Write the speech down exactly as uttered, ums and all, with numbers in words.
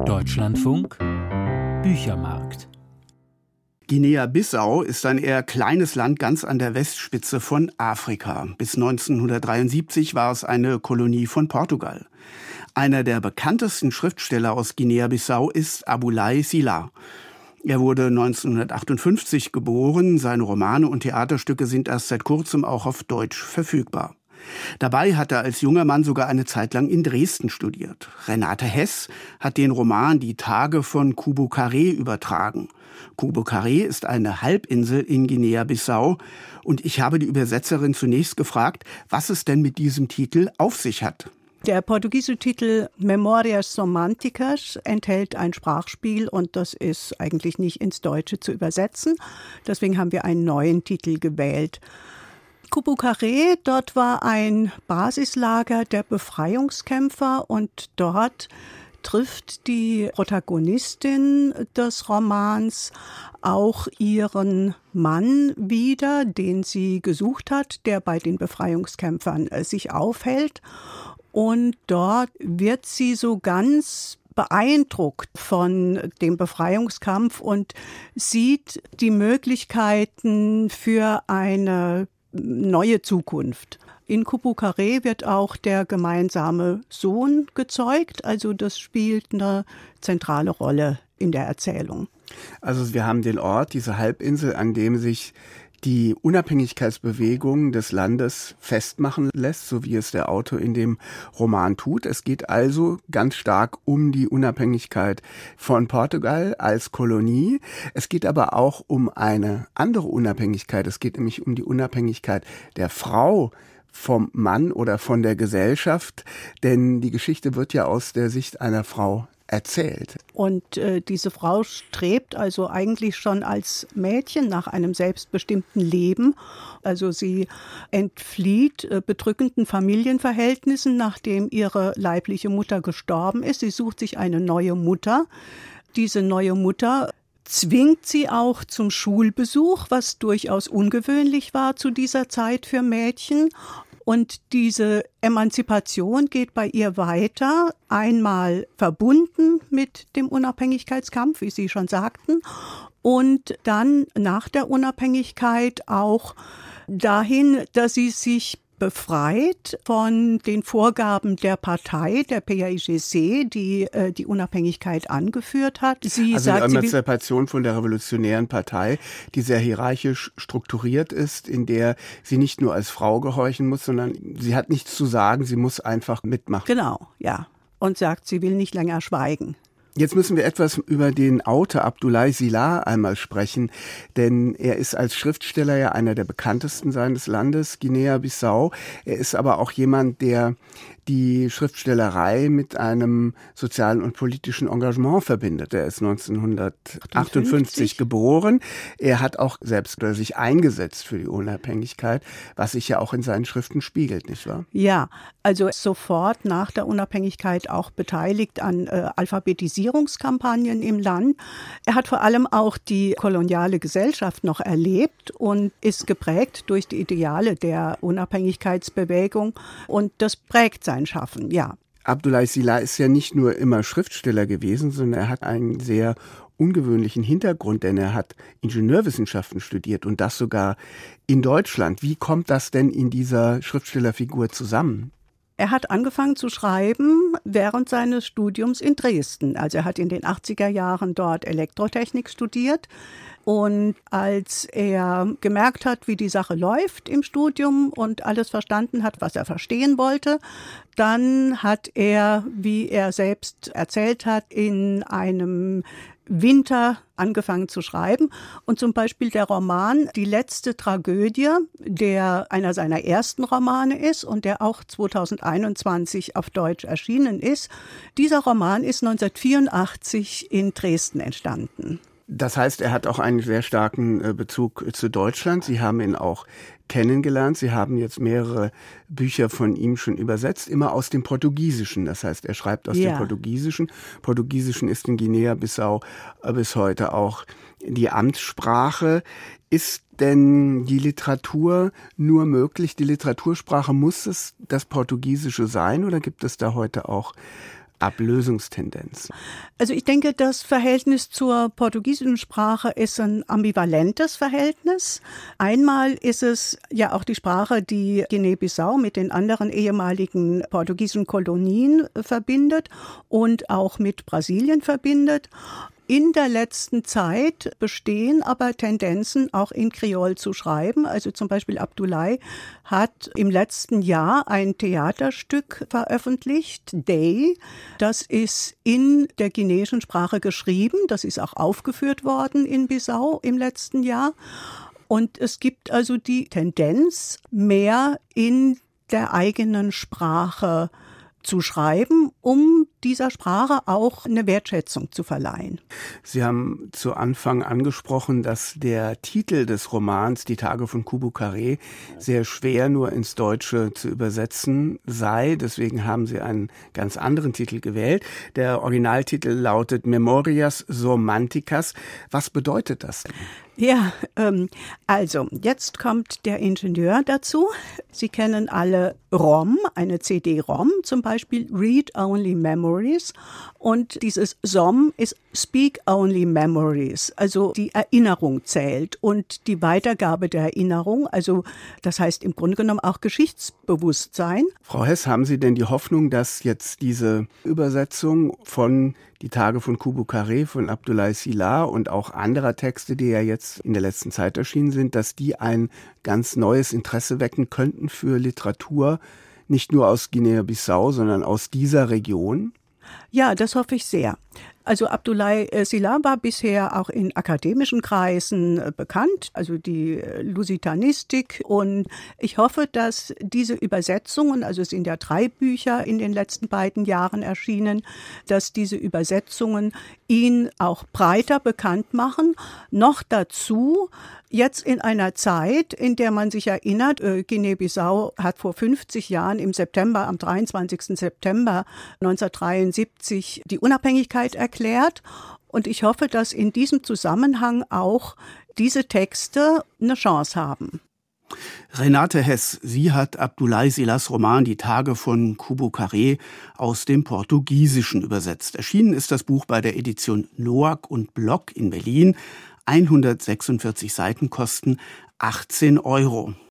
Deutschlandfunk Büchermarkt. Guinea-Bissau ist ein eher kleines Land ganz an der Westspitze von Afrika. Bis neunzehnhundertdreiundsiebzig war es eine Kolonie von Portugal. Einer der bekanntesten Schriftsteller aus Guinea-Bissau ist Abdoulaye Sylla. Er wurde neunzehnhundertachtundfünfzig geboren. Seine Romane und Theaterstücke sind erst seit kurzem auch auf Deutsch verfügbar. Dabei hat er als junger Mann sogar eine Zeit lang in Dresden studiert. Renate Hess hat den Roman Die Tage von Kubo Carré übertragen. Kubo Carré ist eine Halbinsel in Guinea-Bissau und ich habe die Übersetzerin zunächst gefragt, was es denn mit diesem Titel auf sich hat. Der portugiesische Titel Memórias Românticas enthält ein Sprachspiel und das ist eigentlich nicht ins Deutsche zu übersetzen. Deswegen haben wir einen neuen Titel gewählt. Kubo Carré, dort war ein Basislager der Befreiungskämpfer und dort trifft die Protagonistin des Romans auch ihren Mann wieder, den sie gesucht hat, der bei den Befreiungskämpfern sich aufhält. Und dort wird sie so ganz beeindruckt von dem Befreiungskampf und sieht die Möglichkeiten für eine neue Zukunft. In Kubo Carré wird auch der gemeinsame Sohn gezeugt, also das spielt eine zentrale Rolle in der Erzählung. Also wir haben den Ort, diese Halbinsel, an dem sich die Unabhängigkeitsbewegung des Landes festmachen lässt, so wie es der Autor in dem Roman tut. Es geht also ganz stark um die Unabhängigkeit von Portugal als Kolonie. Es geht aber auch um eine andere Unabhängigkeit. Es geht nämlich um die Unabhängigkeit der Frau vom Mann oder von der Gesellschaft, denn die Geschichte wird ja aus der Sicht einer Frau erzählt. Und äh, diese Frau strebt also eigentlich schon als Mädchen nach einem selbstbestimmten Leben. Also sie entflieht äh, bedrückenden Familienverhältnissen, nachdem ihre leibliche Mutter gestorben ist. Sie sucht sich eine neue Mutter. Diese neue Mutter zwingt sie auch zum Schulbesuch, was durchaus ungewöhnlich war zu dieser Zeit für Mädchen. Und diese Emanzipation geht bei ihr weiter, einmal verbunden mit dem Unabhängigkeitskampf, wie Sie schon sagten, und dann nach der Unabhängigkeit auch dahin, dass sie sich befreit von den Vorgaben der Partei, der P A I G C, die äh, die Unabhängigkeit angeführt hat. Sie also sagt, die Emanzipation von der Revolutionären Partei, die sehr hierarchisch strukturiert ist, in der sie nicht nur als Frau gehorchen muss, sondern sie hat nichts zu sagen, sie muss einfach mitmachen. Genau, ja. Und sagt, sie will nicht länger schweigen. Jetzt müssen wir etwas über den Autor Abdoulaye Sylla einmal sprechen, denn er ist als Schriftsteller ja einer der bekanntesten seines Landes, Guinea-Bissau. Er ist aber auch jemand, der die Schriftstellerei mit einem sozialen und politischen Engagement verbindet. Er ist neunzehnhundertachtundfünfzig geboren. Er hat auch selbst sich eingesetzt für die Unabhängigkeit, was sich ja auch in seinen Schriften spiegelt, nicht wahr? Ja, also sofort nach der Unabhängigkeit auch beteiligt an äh, Alphabetisierungskampagnen im Land. Er hat vor allem auch die koloniale Gesellschaft noch erlebt und ist geprägt durch die Ideale der Unabhängigkeitsbewegung und das prägt sein Schaffen, ja. Abdoulaye Sylla ist ja nicht nur immer Schriftsteller gewesen, sondern er hat einen sehr ungewöhnlichen Hintergrund, denn er hat Ingenieurwissenschaften studiert und das sogar in Deutschland. Wie kommt das denn in dieser Schriftstellerfigur zusammen? Er hat angefangen zu schreiben während seines Studiums in Dresden. Also er hat in den achtziger Jahren dort Elektrotechnik studiert. Und als er gemerkt hat, wie die Sache läuft im Studium und alles verstanden hat, was er verstehen wollte, dann hat er, wie er selbst erzählt hat, in einem Winter angefangen zu schreiben. Und zum Beispiel der Roman Die letzte Tragödie, der einer seiner ersten Romane ist und der auch zweitausendeinundzwanzig auf Deutsch erschienen ist, dieser Roman ist neunzehnhundertvierundachtzig in Dresden entstanden. Das heißt, er hat auch einen sehr starken Bezug zu Deutschland. Sie haben ihn auch kennengelernt. Sie haben jetzt mehrere Bücher von ihm schon übersetzt, immer aus dem Portugiesischen. Das heißt, er schreibt aus ja. dem Portugiesischen. Portugiesischen ist in Guinea-Bissau bis heute auch die Amtssprache. Ist denn die Literatur nur möglich? Die Literatursprache, muss es das Portugiesische sein oder gibt es da heute auch Ablösungstendenz? Also ich denke, das Verhältnis zur portugiesischen Sprache ist ein ambivalentes Verhältnis. Einmal ist es ja auch die Sprache, die Guinea-Bissau mit den anderen ehemaligen portugiesischen Kolonien verbindet und auch mit Brasilien verbindet. In der letzten Zeit bestehen aber Tendenzen, auch in Kreol zu schreiben. Also zum Beispiel Abdoulaye hat im letzten Jahr ein Theaterstück veröffentlicht, Day. Das ist in der guineischen Sprache geschrieben. Das ist auch aufgeführt worden in Bissau im letzten Jahr. Und es gibt also die Tendenz, mehr in der eigenen Sprache zu schreiben, um dieser Sprache auch eine Wertschätzung zu verleihen. Sie haben zu Anfang angesprochen, dass der Titel des Romans Die Tage von Kubu Carré sehr schwer nur ins Deutsche zu übersetzen sei. Deswegen haben Sie einen ganz anderen Titel gewählt. Der Originaltitel lautet Memorias Romanticas. Was bedeutet das denn? Ja, ähm, also jetzt kommt der Ingenieur dazu. Sie kennen alle ROM, eine C D-ROM, zum Beispiel Read-Only Memories. Und dieses S O M ist Speak-Only Memories, also die Erinnerung zählt und die Weitergabe der Erinnerung, also das heißt im Grunde genommen auch Geschichtsbewusstsein. Frau Hess, haben Sie denn die Hoffnung, dass jetzt diese Übersetzung von Die Tage von Kubu Carré von Abdoulaye Sylla und auch anderer Texte, die ja jetzt in der letzten Zeit erschienen sind, dass die ein ganz neues Interesse wecken könnten für Literatur, nicht nur aus Guinea-Bissau, sondern aus dieser Region? Ja, das hoffe ich sehr. Also Abdoulaye Sylla war bisher auch in akademischen Kreisen bekannt, also die Lusitanistik. Und ich hoffe, dass diese Übersetzungen, also es sind ja drei Bücher in den letzten beiden Jahren erschienen, dass diese Übersetzungen ihn auch breiter bekannt machen. Noch dazu, jetzt in einer Zeit, in der man sich erinnert, äh, Guinea-Bissau hat vor fünfzig Jahren im September, am dreiundzwanzigsten September neunzehnhundertdreiundsiebzig die Unabhängigkeit erklärt. Und ich hoffe, dass in diesem Zusammenhang auch diese Texte eine Chance haben. Renate Hess, sie hat Abdoulaye Syllas Roman Die Tage von Kubu Carré aus dem Portugiesischen übersetzt. Erschienen ist das Buch bei der Edition Noack und Block in Berlin. hundertsechsundvierzig Seiten kosten achtzehn Euro.